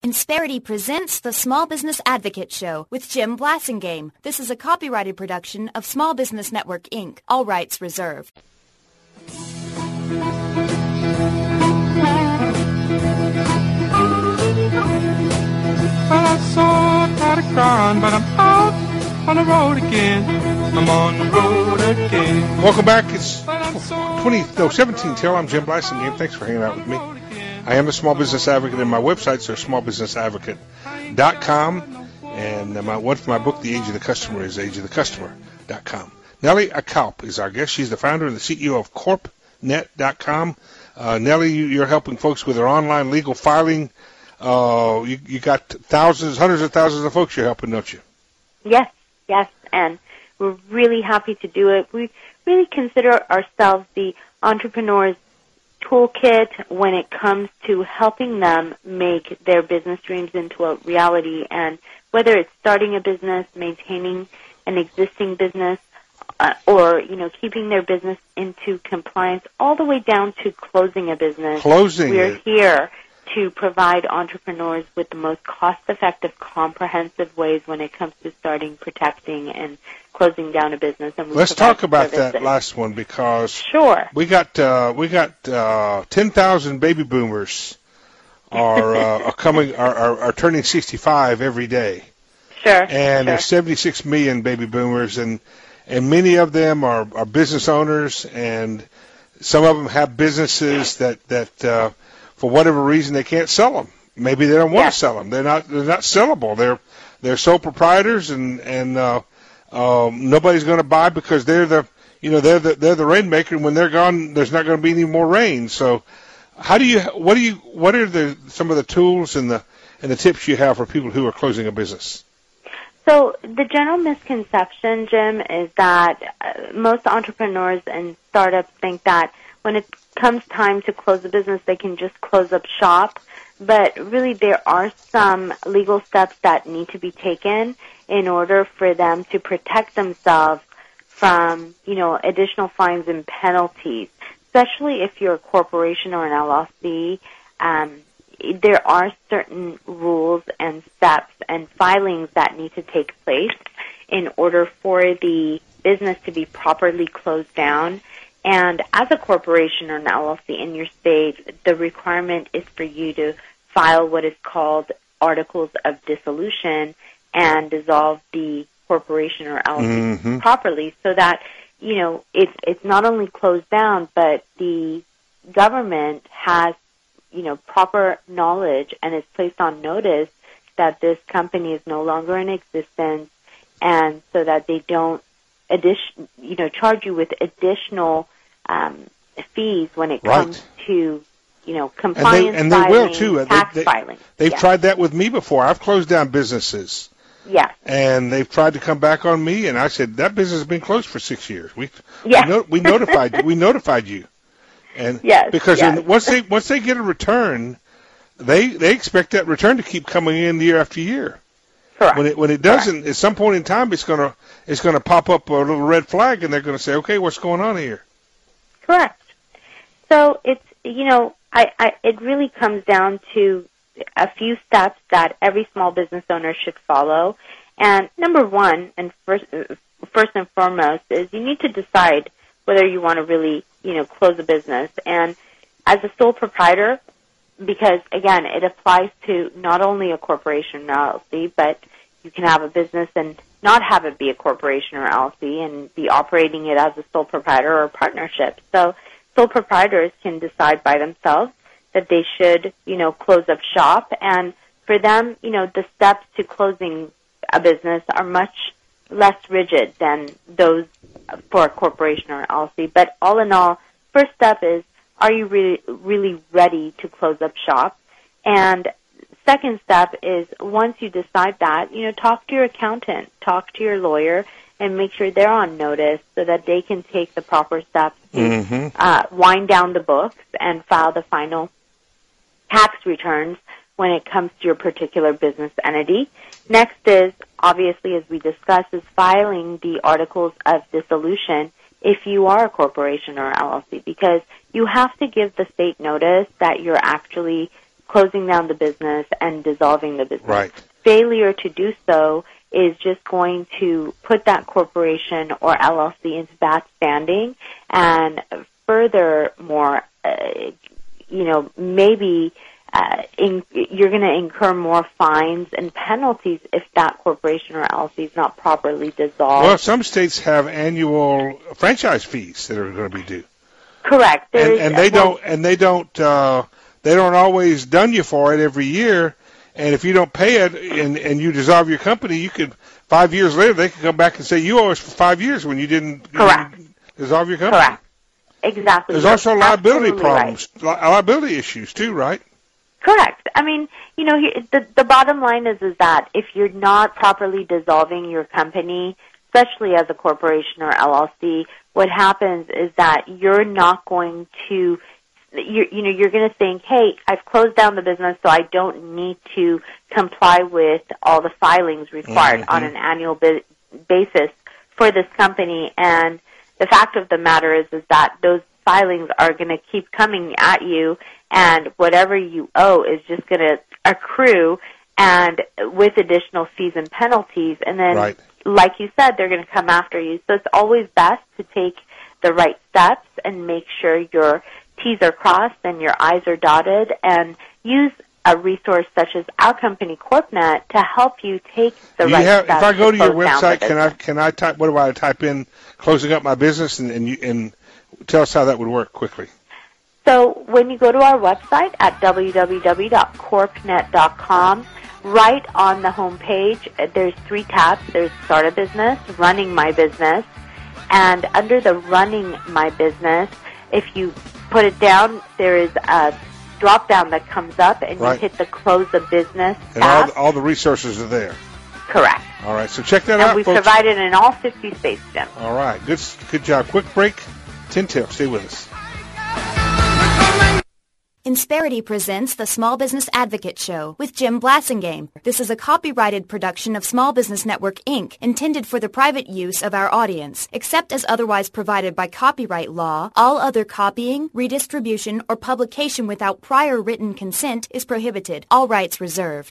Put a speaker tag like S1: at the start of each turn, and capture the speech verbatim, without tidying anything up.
S1: Insperity presents the Small Business Advocate Show with Jim Blasingame. This is a copyrighted production of Small Business Network, Incorporated. All rights reserved.
S2: Well, I saw a pot of corn, but I'm out on the road again. I'm on the road again.
S3: Welcome back. It's twenty, no, seventeen till. I'm Jim Blasingame. Thanks for hanging out with me. I am the Small Business Advocate, and my websites are small business advocate dot com. And my, one for my book, The Age of the Customer, is age of the customer dot com. Nellie Akalp is our guest. She's the founder and the C E O of corp net dot com. Uh, Nellie, you, you're helping folks with their online legal filing. Uh, you, you got thousands, hundreds of thousands of folks you're helping, don't you?
S4: Yes, yes, and we're really happy to do it. We really consider ourselves the entrepreneur's toolkit when it comes to helping them make their business dreams into a reality. And whether it's starting a business, maintaining an existing business, uh, or, you know, keeping their business into compliance, all the way down to closing a business.
S3: Closing
S4: We're
S3: it.
S4: here to provide entrepreneurs with the most cost-effective, comprehensive ways when it comes to starting, protecting, and closing down a business. And we
S3: Let's
S4: provide
S3: talk about
S4: services.
S3: that last one, because
S4: Sure.
S3: we got uh, we got uh, ten thousand baby boomers are uh, are coming are, are, are turning sixty-five every day,
S4: Sure.
S3: and
S4: sure.
S3: there's seventy-six million baby boomers, and and many of them are, are business owners, and some of them have businesses that that uh, for whatever reason they can't sell them. Maybe they don't want
S4: Yeah.
S3: to sell them. They're not they're not sellable. They're they're sole proprietors, and and uh, um, nobody's going to buy because they're the you know they're the they're the rainmaker. And when they're gone, there's not going to be any more rain. So, how do you what do you what are the some of the tools and the and the tips you have for people who are closing a business?
S4: So the general misconception, Jim, is that uh, most entrepreneurs and startups think that when it comes time to close a business, they can just close up shop. But really, there are some legal steps that need to be taken in order for them to protect themselves from, you know, additional fines and penalties, especially if you're a corporation or an L L C. Um, there are certain rules and steps and filings that need to take place in order for the business to be properly closed down. And as a corporation or an L L C in your state, the requirement is for you to file what is called articles of dissolution and dissolve the corporation or L L C
S3: Mm-hmm.
S4: properly, so that, you know, it's it's not only closed down, but the government has, you know, proper knowledge and is placed on notice that this company is no longer in existence, and so that they don't addition, you know, charge you with additional um, fees when it
S3: Right.
S4: comes to, you know,
S3: And
S4: compliance
S3: they and they
S4: filing,
S3: will too. They-
S4: tax
S3: they-
S4: filing.
S3: They've
S4: Yeah.
S3: tried that with me before. I've closed down businesses.
S4: Yes.
S3: And they've tried to come back on me, and I said that business has been closed for six years. We
S4: Yes.
S3: we, no, we notified we notified you, and
S4: Yes,
S3: because
S4: yes.
S3: in, once they once they get a return, they they expect that return to keep coming in year after year.
S4: Correct.
S3: When it when it doesn't, at some point in time, it's gonna it's gonna pop up a little red flag, and they're gonna say, okay, what's going on here?
S4: Correct. So it's, you know, I, I it really comes down to a few steps that every small business owner should follow. And number one, and first, first and foremost, is you need to decide whether you want to really, you know, close a business. And as a sole proprietor, because again, it applies to not only a corporation or L L C, but you can have a business and not have it be a corporation or L L C and be operating it as a sole proprietor or a partnership. So sole proprietors can decide by themselves that they should, you know, close up shop. And for them, you know, the steps to closing a business are much less rigid than those for a corporation or L L C. But all in all, first step is, are you really, really ready to close up shop? And second step is, once you decide that, you know, talk to your accountant, talk to your lawyer, and make sure they're on notice so that they can take the proper steps to
S3: Mm-hmm.
S4: uh, wind down the books and file the final tax returns when it comes to your particular business entity. Next is, obviously, as we discussed, is filing the articles of dissolution if you are a corporation or L L C, because you have to give the state notice that you're actually closing down the business and dissolving the business.
S3: Right.
S4: Failure to do so is just going to put that corporation or L L C into bad standing, and furthermore, uh, you know, maybe uh, in, you're going to incur more fines and penalties if that corporation or L L C is not properly dissolved.
S3: Well, some states have annual franchise fees that are going to be due.
S4: Correct.
S3: And, and they
S4: well,
S3: don't. And they don't. Uh, they don't always done you for it every year. And if you don't pay it and, and you dissolve your company, you could, five years later, they could come back and say, you owe us for five years when you didn't, you
S4: Correct.
S3: didn't dissolve your company.
S4: Correct. Exactly.
S3: There's
S4: You're
S3: also liability
S4: absolutely
S3: problems,
S4: right.
S3: li- liability issues too, right?
S4: Correct. I mean, you know, he- the, the bottom line is, is that if you're not properly dissolving your company, especially as a corporation or L L C, what happens is that you're not going to You're, you know, you're going to think, hey, I've closed down the business, so I don't need to comply with all the filings required
S3: mm-hmm.
S4: on an annual bi- basis for this company. And the fact of the matter is, is that those filings are going to keep coming at you, and whatever you owe is just going to accrue, and with additional fees and penalties. And then,
S3: right.
S4: like you said, they're going to come after you. So it's always best to take the right steps and make sure you're T's are crossed and your I's are dotted, and use a resource such as our company, CorpNet, to help you take the
S3: you
S4: right
S3: have,
S4: steps.
S3: If I go to,
S4: to
S3: your
S4: close down
S3: website,
S4: the
S3: can I
S4: business.
S3: can I type? What do I type in? Closing up my business, and and, you, and tell us how that would work quickly.
S4: So when you go to our website at w w w dot corpnet dot com, right on the home page, there's three tabs. There's Start a Business, Running My Business, and under the Running My Business, if you put it down, there is a drop down that comes up, and
S3: right.
S4: you hit the Close the Business
S3: and
S4: tab.
S3: all, all the resources are there.
S4: Correct.
S3: All right, so check that
S4: and
S3: out,
S4: we
S3: folks.
S4: provide it in all fifty states, Jim.
S3: All right, good good job. Quick break. Tintel, stay with us.
S1: Insperity presents the Small Business Advocate Show with Jim Blasingame. This is a copyrighted production of Small Business Network, Incorporated, intended for the private use of our audience. Except as otherwise provided by copyright law, all other copying, redistribution, or publication without prior written consent is prohibited. All rights reserved.